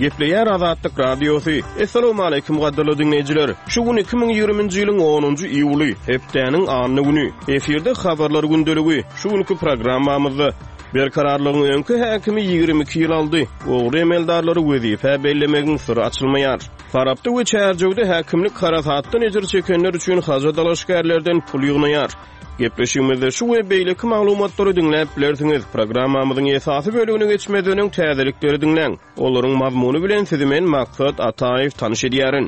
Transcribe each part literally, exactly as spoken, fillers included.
Gepleyer Azatlyk Radiosu. Assalamu alaykum gaddally dinleyijiler. Şu gün iki bin ýygrimiňji ýylyň onunjy iýuly, hepdeniň anyny güni. Eferde habarlar gündeligi. Şu günkü programmamyzda berkararlygyň öňkü häkimi ýygrimi iki ýyl aldy. Ogry emeldarlary wezife bellemegiň syry açylmaýar. Farapda we çärjewde häkimlik karasatdan ejir çekenler üçin haja dalaşgärlerden pul ýygnaýar. Gepleşigimizde şu we beýleki maglumatlary dinläp bilersiňiz. Programmamyzyň esasy bölügüne geçmeden öň täzelikleri dinleň. Olaryň mazmuny bilen sizi men Maksat Ataýew tanyş edýärin.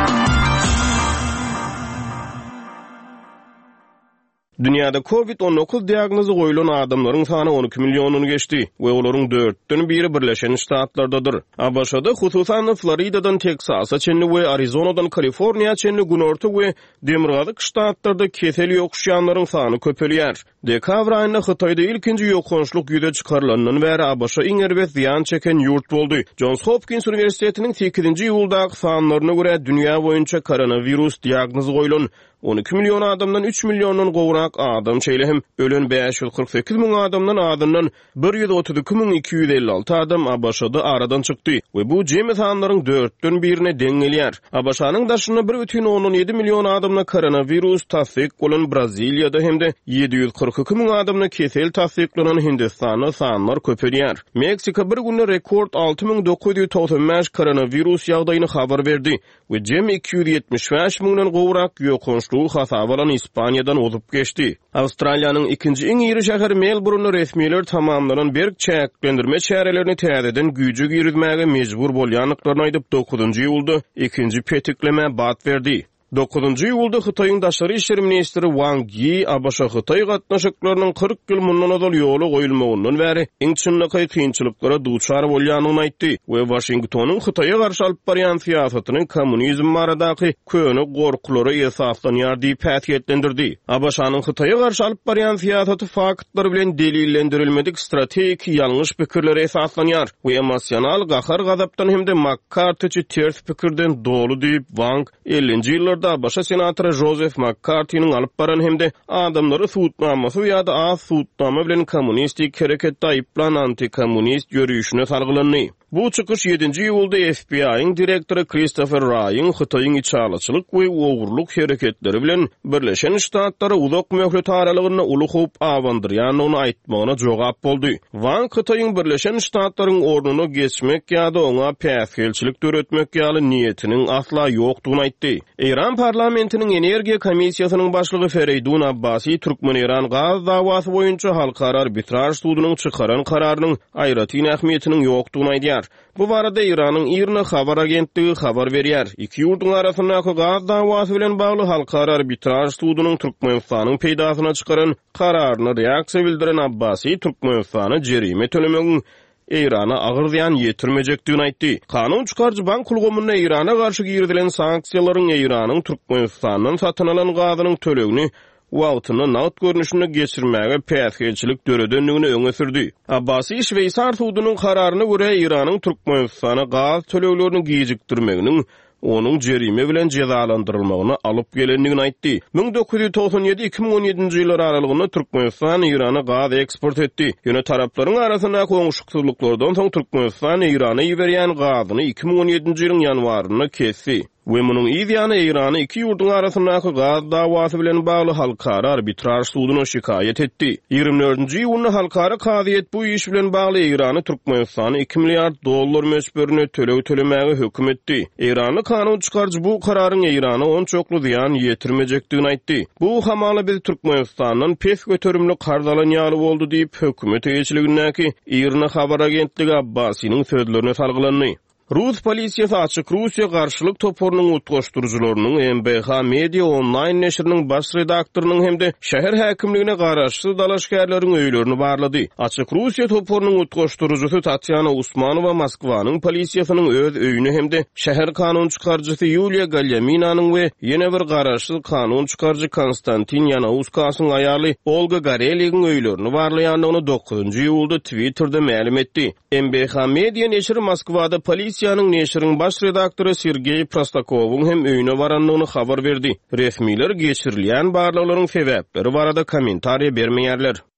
Dünyada covid on dokuz diagnozu goýulan adamlaryň sany on iki milyonyny geçdi we olaryň dörtden biri Birleşen Ştatlardadyr. A B Ş'da hususan Floridadan Teksasa çenli we Arizonadan Kaliforniýa çenli günorta we demirgazyk ştatlarda keseli ýokuşýanlaryň sany köpelýär. Dekabr aýynda Hytaýda ilkinji ýokançlyk ýüze çykarylanyň bäri A B Ş iň erbet ziýan çeken ýurt boldy. Johns Hopkins Üniversitetiniň sekizinji ýyldaky sanlaryna görä dünýä boýunça koronavirus diagnozy goýulan on iki milyon adamdan üç milyondan gowrak adam çeýlehim, ölen beş yüz kırk sekiz min adamdan adamdan bir yüz otuz iki min iki yüz elli altı adam A B Ş'da aradan çykdy we bu jemi sanlaryň dörtden birine deň gelýär. A B Ş'nyň daşyna bir бүтүн oňdan ýedi milyon adamna koronavirus tasdik bolan Braziliýada hemde ýedi yüz kırk iki min adamna kesel tasdiklanan Hindistanda sanlar köpelýär. Meksika bir günde rekord altı bin dokuz yüz toksan beş koronavirus ýagdaýyny habar berdi we jemi iki yüz ýetmiş beş miňden gowrak ýokançlyk hasabalan İspaniýadan ozup geçdi. Awstraliýanyň ikinji iň ýyry şäheri Melbourne resmiýetler tamamlanan berk çäklendirme çärelerini täzeden güýje ýürütmäge mejbur bolýanlyklaryny aýdyp dokuzunjy ýylda ikinji petikleme bat berdi. dokuzunjy ýylda Hytaýyň daşary işleri ministri Wang Yi A B Ş Hytaý gatnaşyklarynyň kırk ýyl mundan azal ýoly goýulmagyndan bäri iň çynlyky kynçylyklara duçar bolýanyny aýtdy we Washingtonyň Hytaýa garşy alyp barýan siýasatynyň kommunizm baradaky köne gorkulary esaslanýar diýip häsiýetlendirdi. A B Ş'nyň Hytaýa garşy alyp barýan siýasaty faktlary bilen delillendirilmedik strategik ýalňyş pikirlere esaslanýar we emosional gahar gazapdan hemde McCarthy ters pikirden dolu diýip Wang ellinji ýyllarda A B Ş senatory Joseph McCarthy'nin alyp baran hemde adamlary suwutnamasy ýa-da az suwutnama bilen kommunistik hereketde aýyplan antikommunist ýörüşine salgylany. Bu çykyş ýedinji ýylda F B I'ň direktory Christopher Wray'ın Hytaýyň içalyçylyk we ogurluk hereketleri bilen Birleşen Ştatlary uzak möhlet aralygyna uly howp awandyrýanyny aýtmagyna jogap boldy. Wang Hytaýyň Birleşen Ştatlaryň ornuny geçmek ýa-da oňa päsgelçilik töretmek ýaly niýetiniň asla ýokdugyny aýtdy. İran parlamentiniň energiýa komissiýasynyň başlygy Fereydun Abbasi Türkmen-İran gaz dawasy boýunça halkara arbitraj sudunyň çykaran kararynyň aýratyn ähmiýetiniň ýokdugyny aýdýar. Bu barada İranyň İRNA habar agentligi habar berýär. Iki ýurtdyň arasyndaky gaz dawasy bilen bagly halkara arbitraj sudunyň Türkmenistanyň peýdasyna çykaran kararyna reaksiýa bildiren Abbasi Türkmenistana jerime tölemegiň İran'a agyr ziýan ýetirmejekdigini aýtdy. Kanun çykarjy bank kulgamyna İran'a garşy girdilen sanksiýalaryň İranyň Türkmenistandan satyn alan gazynyň tölegini wagtyny nagd görnüşine geçirmäge päsgelçilik döredenligini öňe sürdi. Abbasi Şweýsar sudunyň kararyna görä İranyň Türkmenistana gaz töleglerini gijikdirmeginiň onun jerime bilen cezalandyrylmagyny alyp gelendigini aýtdy. bin dokuz yüz toksan ýedi iki bin on ýedinji ýyllar aralygyna Türkmenistan İrana gaz eksport etdi. Ýöne taraplaryň arasyndaky oňuşyklyklyklardan soň Türkmenistan İrana ýiberýän gazyny iki bin on ýedinji ýylyň ýanwaryna kesdi. We munyň ýa-da İrany iki ýurtdyň arasyndaky gaz dawasy bilen bagly halkara arbitraj suduny şikaýet etdi. ýygrimi dördünji ýylyny halkara kaziýet bu iş bilen bagly İrany Türkmenistany iki milyard dollar mösberine töleg tölemäge hökm etdi. İrany kanun çykarjy bu kararyň İrana on çoklu ziýan ýetirmejekdigini aýtdy. Bu hamaly biz Türkmenistanyň pes göterimli kardalanýaly boldy diýip hökümet eýçiligindäki İRNA habar agentligi Abbasinyň sözlerine salgylany. Rus polisiýasy açyk Russiýa garşylyk toporunyň utgaşdyrjylarynyň M B H Media online neşriniň baş redaktorynyň hemde şäher häkimligine garaşly dalaşgärleriň öýlerini barlady. Açyk Russiýa toporunyň utgaşdyrjysy Tatyana Usmanowa Moskwanyň polisiýasynyň öz öýüne hemde şäher kanun çykarjysy Yulia Galyaminanyň we ýene bir garaşly kanun çykarjy Konstantin Yanauskasyň aýaly Olga Gareliýanyň öýlerini barlaýanlygyny dokuzunjy ýylda Twitter'da ma'lum etdi. M B H Media neşri Moskwada polisiýanyň neşriň baş redaktory Sergey Prostakowyň hem öýüne baranlygyny habar berdi. Resmiler geçirilýän barlyklaryň sebäpleri barada kommentariýa bermeýärler.